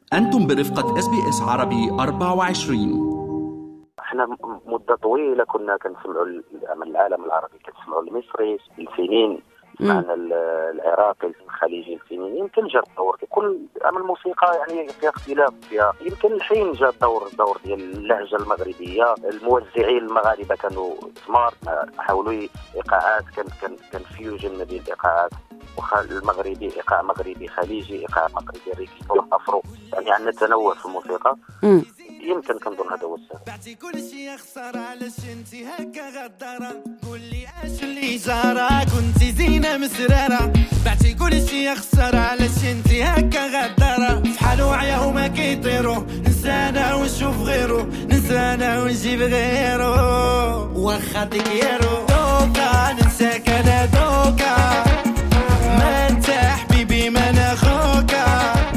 أنتم برفقة SBS عربي 24. احنا مدة طويلة كنا كنسمعوا من العالم العربي، كنسمعوا المصري الفنين، معنا العراقي الخليجي الفنين. يمكن جاء الدور كل عمل الموسيقى يعني فيها اختلاف فيها. يمكن الحين جاء الدور ديال اللهجة المغربية. الموزعين المغاربة كانوا سمارت، حاولوا ايقاعات، كان فيوجن بين الايقاعات، المغربي ايقاع مغربي خليجي، ايقاع مغربي ريكي افرو، يعني عندنا تنوع في الموسيقى. يمكن كنظن هذا هو السبب. بعتي كل شيء يخسر علاش انتي هكا غدارة؟ قولي اش اللي جرى؟ كنتي زينة مسرارة. بعتي كل شيء يخسر علاش انتي هكا غدارة؟ فحال وعيا وما كيطيرو، ننسانا ونشوف غيرو، ننسانا ونجيب غيرو، واخا تكيرو دوكا ننساك انا دوكا، ما انت حبيبي ما انا خوكا.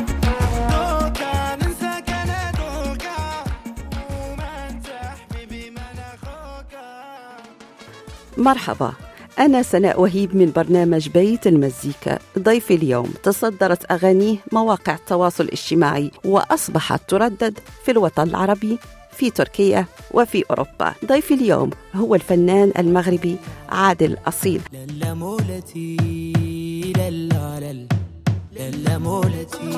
مرحبا، أنا سناء وهيب من برنامج بيت المزيكا. ضيفي اليوم تصدرت أغانيه مواقع التواصل الاجتماعي وأصبحت تردد في الوطن العربي، في تركيا وفي أوروبا. ضيفي اليوم هو الفنان المغربي عادل أصيل. لالا مولتي لالا لالا لالا مولتي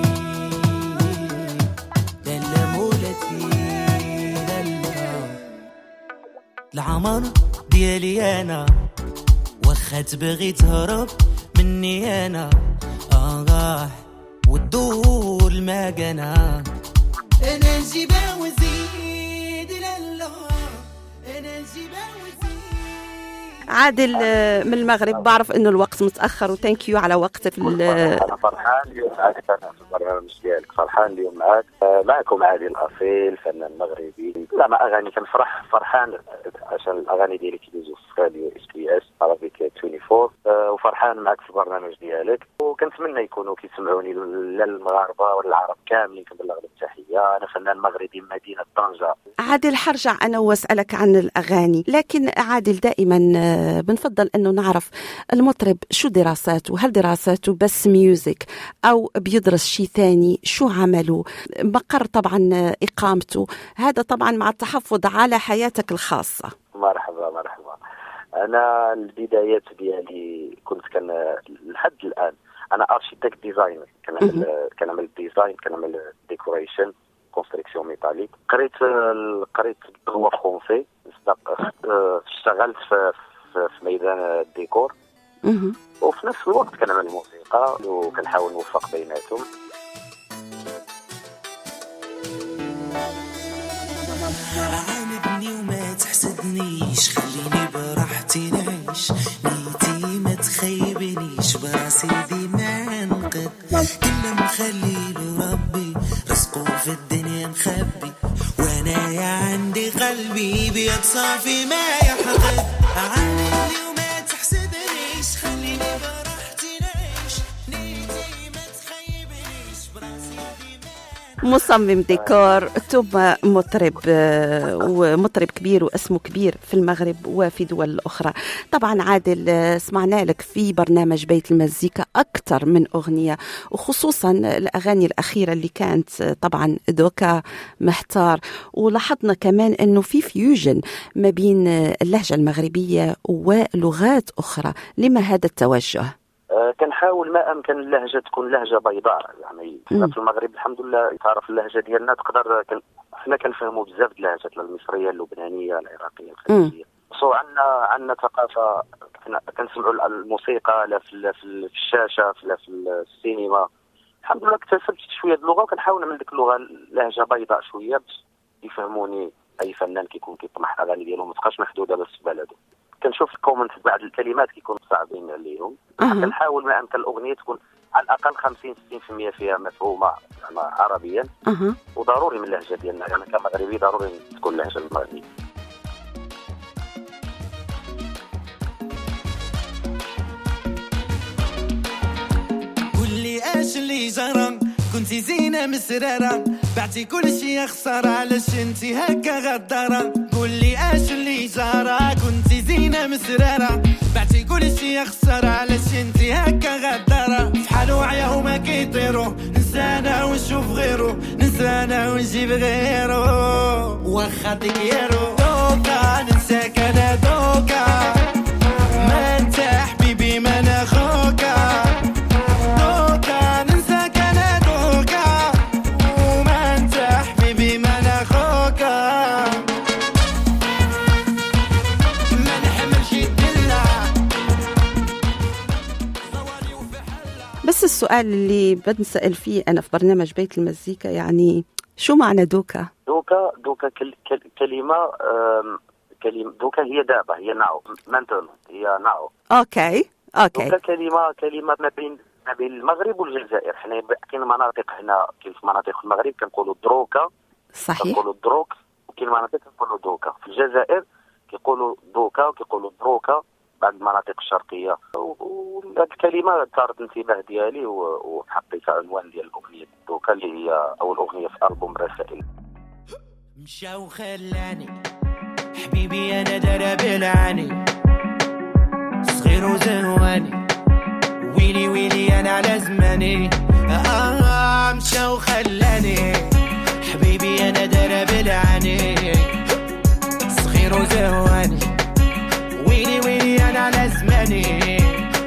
لالا مولتي لالا العمر ديالي أنا، واخا تبغي تهرب مني أنا راح وتدور المكانة. أنا نجيبها وزيد لالا، أنا نجيبها وزيد. عادل من المغرب، بعرف إنه الوقت متأخر وثانك يو على وقتك. أنا فرحان اليوم معك، أنا في البرنامج ديالك فرحان اليوم معكم عادل أصيل، فنان مغربي. لا ما أغاني كنفرح فرحان عشان الأغاني ديالي كيدوزو في راديو SBS عربيك 24، وفرحان معك في البرنامج ديالك، وكنتمنى يكونوا كيسمعوني للمغاربة والعرب كاملين. كنبلغ التحية، أنا فنان مغربي من مدينة طنجة. عادل حرجع أنا وأسألك عن الأغاني، لكن عادل دائما بنفضل أنه نعرف المطرب شو دراساته، هل دراساته بس ميوزك أو بيدرس شيء ثاني، شو عمله، مقر طبعا إقامته، هذا طبعا مع التحفظ على حياتك الخاصة. مرحبا. أنا البدايات ديالي كنت لحد الآن أنا ارشيتكت ديزاينر، كنعمل ديزاين، كنعمل ديكوريشن، كونستركسيون ميتاليك. قريت هو فرونسي، اشتغلت في ميدان الديكور، وفي نفس الوقت كنعمل موسيقى وكنحاول نوفق بيناتهم. عاندني وما تحسدنيش، خليني براحتي نعيش، نيتي ما تخيبنيش، براسي ديما نقد، كل مخلي لربي رزقه في الدنيا مخبي، وانا يا عندي قلبي بيض صافي ما يحقد. عاندني وما تحسدنيش، خليني براحتي نعيش، نيتي ما تخيبنيش، براسي مصمم ديكور ثم مطرب، ومطرب كبير واسمه كبير في المغرب وفي دول أخرى. طبعا عادل سمعنا لك في برنامج بيت المزيكا أكثر من أغنية، وخصوصا الأغاني الأخيرة اللي كانت طبعا دوكا محتار، ولاحظنا كمان أنه في فيوجن ما بين اللهجة المغربية ولغات أخرى. لما هذا التوجه؟ كنحاول ما امكن اللهجه تكون لهجه بيضاء، يعني حنا في المغرب الحمد لله تعرف اللهجه ديالنا تقدر حنا كنفهموا بزاف د اللهجات، المصريه، اللبنانيه، العراقيه، الخليجيه. عندنا ثقافه، كنسمعوا الموسيقى لا في الشاشه لا في السينما. الحمد لله اكتسبت شويه اللغه، وكنحاول نعمل ديك اللغه لهجه بيضاء شويه باش يفهموني اي فنان كيكون كيطمح الاغاني ديالو ما تبقاش محدوده بس في بلده. كنشوف الكومنت بعض الكلمات كيكونوا صعبين عليهم، كنحاول ما امكن الاغنيه تكون على الاقل 50-60% فيها مفهومه عربيا، وضروري من اللهجه ديالنا، انا كمغربي ضروري تكون اللهجه المغربيه. قول لي اش اللي جرى؟ كنتي زينة مسرارة، بعتي كل شي يخسر علاش انتي هكا غدارة؟ قول لي اش اللي جرى؟ كنتي زينة مسرارة، بعتي كل شي يخسر علاش انتي هكا غدارة؟ فحال وعيا وما كيطيرو، ننسانا ونشوف غيره، ننسانا ونجيب غيره واخا تغيرو. دوكا ننساك انا دوكا، ما انت حبيبي ما انا خوكا. دوكا ننساك انا دوكا، وما انت حبيبي ما انا خوكا. ما نحملش الدلع صوالي وفي حلة. بس السؤال اللي بنسأل فيه أنا في برنامج بيت المزيكا، يعني شو معنى دوكا؟ دوكا كلمة دوكا هي دابة، هي ناو مانتون، هي ناو. أوكي دوكا كلمة ما بين المغرب والجزائر. حنا كاين مناطق هنا، كاين في مناطق المغرب كنقولوا دروكا، صحيح، كنقولوا دروك، وكاين مناطق كنقولوا دوكا. في الجزائر كيقولوا دوكا وكيقولوا دروكا بعض المناطق الشرقية. وهذه الكلمة ثارت الانتباه ديالي وحطيتها عنوان ديال الأغنية دوكا اللي هي أول أغنية في ألبوم رسائل. مشى وخلاني حبيبي انا درب العاني، صغير وزهواني ويلي ويلي انا على زماني. مشى وخلاني حبيبي انا درب العاني، صغير وزهواني ويلي ويلي انا على زماني.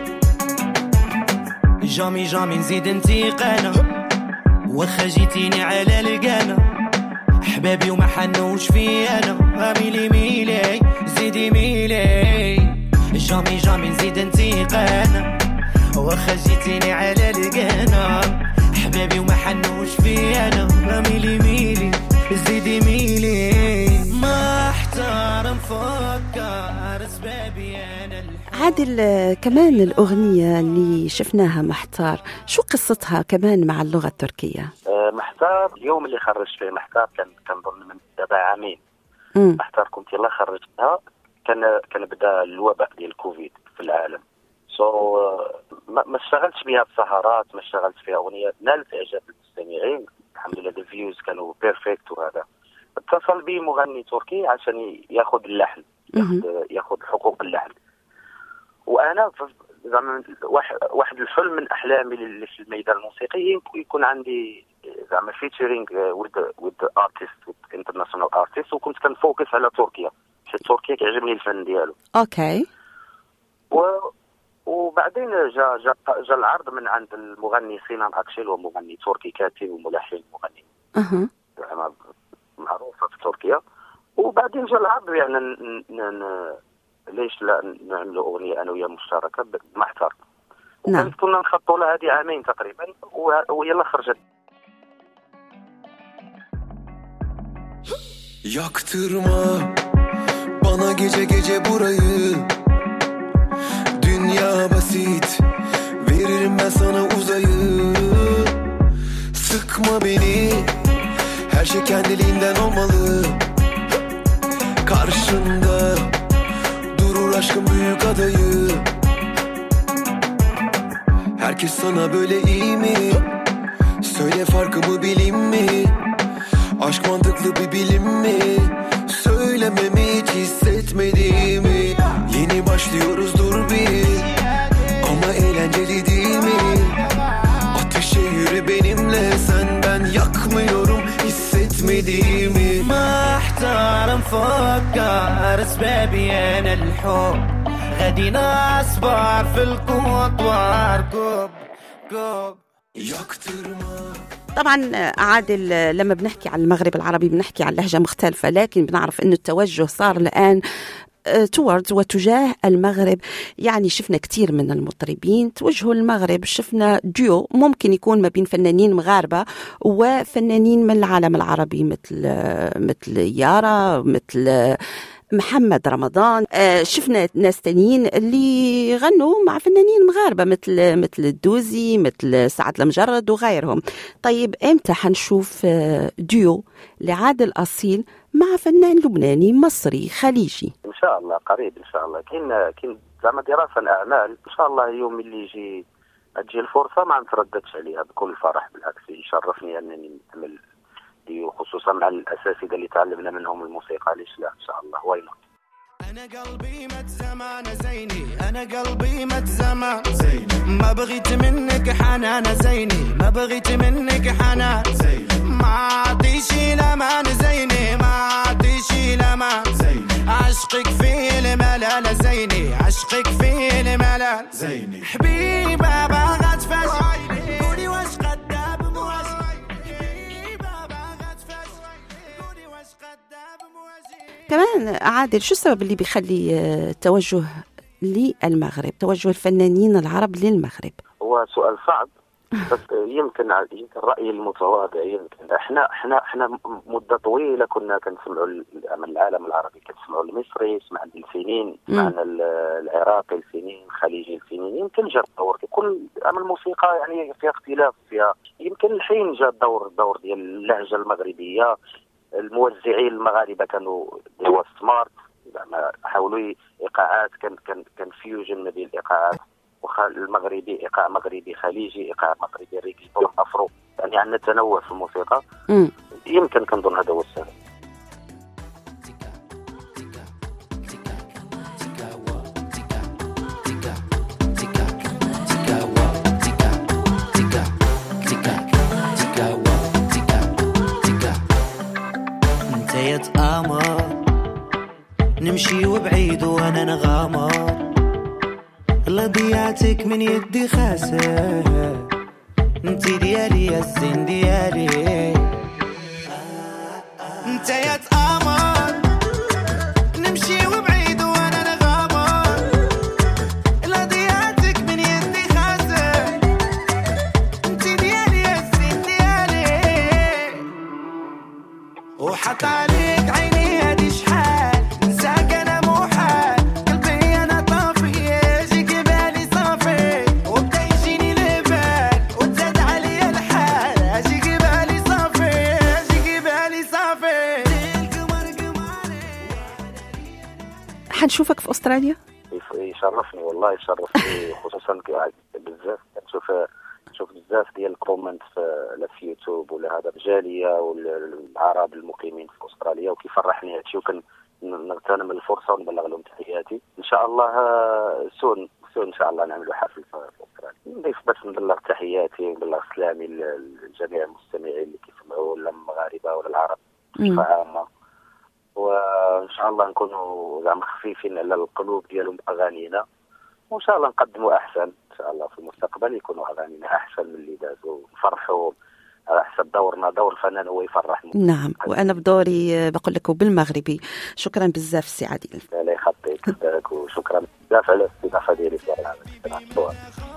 جامي جامي نزيد انتقانا، واخا جيتيني على القانا، حبابي وما حنوش في انا. ميلي ميلي زيدي ميلي، جامي جامي نزيد انتقانا، واخا جيتيني على القانا، حبابي وما حنوش في انا. ميلي ميلي زيدي ميلي، ما احتار نفكر سبابي انا. عادل كمان الأغنية اللي شفناها محتار، شو قصتها كمان مع اللغة التركية؟ محتار اليوم اللي خرجت فيه محتار كنظن من دابا عامين. محتار كنت يلا خرجتها، كان بدا الوباء ديال الكوفيد في العالم. ما اشتغلتش بها بسهرات، ما اشتغلتش فيها أغنية نالت إعجاب المستمعين الحمد لله. الفيوز كانوا بيرفكت. وهذا اتصل بي مغني تركي عشان ياخذ اللحن، ياخذ حقوق اللحن. وانا زعما واحد الحلم من احلامي اللي في الميدان الموسيقي يكون عندي زعما فيتشرينغ وذ ارتست، وذ انترناشونال ارتست. وكنت كنفوكس على تركيا، حيت تركيا كيعجبني الفن ديالو. اوكي. وبعدين جا العرض من عند المغني سينان اكشيل، ومغني تركي كاتب وملحن مغني زعما معروفه في تركيا. وبعدين جا العرض يعني ليش لا نعملوا أغنية أنا وياه مشتركة بمحتار. نعم. كنا نخططوا لها هذه عامين تقريبا، ويلا خرجت. Yaktırma bana gece gece burayı, dünya basit, veririm ben sana uzayı. Sıkma beni, her şey kendiliğinden olmalı. Karşında aşkın büyük adayı. Herkes sana böyle iyi mi? Söyle farkımı bileyim mi? Aşk mantıklı bir bilim mi? Söylemem hiç hissetmediğimi. Yeni başlıyoruz dur bir, ama eğlenceli değil mi? Ateşe yürü benimle, sen ben yakmıyorum hissetmediğimi. محتار نفكر سبابي انا الحب، غادي نصبر في الكوطوار كوب كوب. طبعا عادل لما بنحكي عن المغرب العربي بنحكي عن لهجة مختلفة، لكن بنعرف انه التوجه صار الآن towards وتجاه المغرب. يعني شفنا كتير من المطربين توجهوا المغرب، شفنا ديو ممكن يكون ما بين فنانين مغاربة وفنانين من العالم العربي مثل يارا، مثل محمد رمضان. شفنا ناس تانيين اللي غنوا مع فنانين مغاربة مثل الدوزي، مثل سعد المجرد وغيرهم. طيب امتى حنشوف ديو لعادل أصيل مع فنان لبناني مصري خليجي؟ ان شاء الله قريب ان شاء الله. كاين زعما دراسه الاعمال ان شاء الله. يوم اللي يجي تجي الفرصه ما نترددش عليها بكل فرح، بالعكس يشرفني انني نعمل، خصوصا مع الاساتذه اللي تعلمنا منهم الموسيقى. ليش لا ان شاء الله. واي نوت. أنا قلبي مت زمان زيني، أنا قلبي مت زمان زيني، ما بغيت منك حنان زيني، ما بغيت منك حنان زيني، ما عطيشي لمان زيني، ما عطيشي لمان زيني، عشقك فيه الملال زيني، عشقك فيه الملال زيني، حبيبة باغت فاش قولي واش قداب مواجه، حبيبة باغت فاش قولي واش قداب مواجه. كمان عادل، شو السبب اللي بيخلي توجه للمغرب، توجه الفنانين العرب للمغرب؟ هو سؤال صعب، بس يمكن الرأي المتواضع، يمكن احنا مدة طويلة كنا كنسمعوا العالم العربي، كنسمعوا المصري، سمعنا الفنين، سمعنا العراقي الفنين، الخليجي الفنين، يمكن جاء الدور كل الموسيقى يعني فيها اختلاف فيها، يمكن الحين جاء الدور ديال اللهجة المغربية، الموزعين المغاربة كانوا دوا سمارت، زعما حاولوا ايقاعات كان فيوجن ما بين الايقاعات، المغربي ايقاع مغربي، خليجي ايقاع مغربي، ريغيتون، افرو، يعني عندنا تنوع في الموسيقى. يمكن كنظن هذا هو السبب. انت يتآمر نمشي وبعيد وانا نغامر، لضيعتك من يدي خاسر، انتي ديالي يا الزين ديالي، انت يتآمر نمشي وبعيد وانا نغامر، لضيعتك من يدي خاسر، انتي ديالي يا الزين ديالي، وحط عليك عيني هادي شحال نساك انا محال، قلبي انا طافي يجيك بالي صافي، وبدا يجيني البال وتزاد عليا الحال، اجيك بالي صافي اجيك بالي صافي، حنشوفك في أستراليا؟ يشرفني والله، يشرفني خصوصا بزاف نشوف بزاف ديال الكومنت في يوتيوب ولا هذا الجاليه والعرب المقيمين في استراليا، وكيفرحني هادشي، نغتنم الفرصه ونبلغ لهم تحياتي. ان شاء الله سون ان شاء الله نعملوا حفل في استراليا، نضيف بس نبلغ تحياتي ونبلغ سلامي لجميع المستمعين اللي كيسمعوا، ولا المغاربه ولا العرب بصفه عامه، وان شاء الله نكونوا زعما خفيفين على القلوب ديالهم باغانينا، وان شاء الله نقدموا احسن ان شاء الله في المستقبل، يكونوا اغانينا احسن من اللي دازوا، نفرحوا على حسب دورنا، دور الفنان هو يفرحنا. نعم، وانا بدوري بقول لك بالمغربي شكرا بزاف سي عادل. الله يخطيك، وشكرا بزاف على الاستضافه ديالك في البرنامج.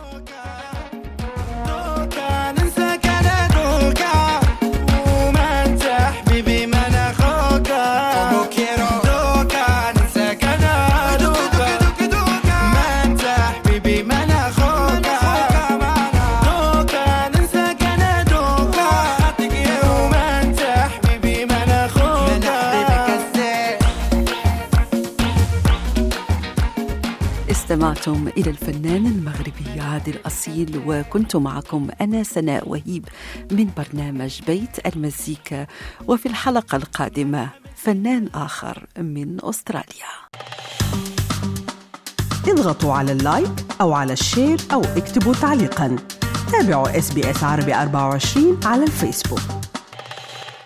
استمعتم إلى الفنان المغربي عادل أصيل، وكنت معكم أنا سناء وهيب من برنامج بيت المزيكا، وفي الحلقة القادمة فنان آخر من أستراليا. اضغطوا على اللايك أو على الشير أو اكتبوا تعليقاً. تابعوا SBS عربي 24 على الفيسبوك.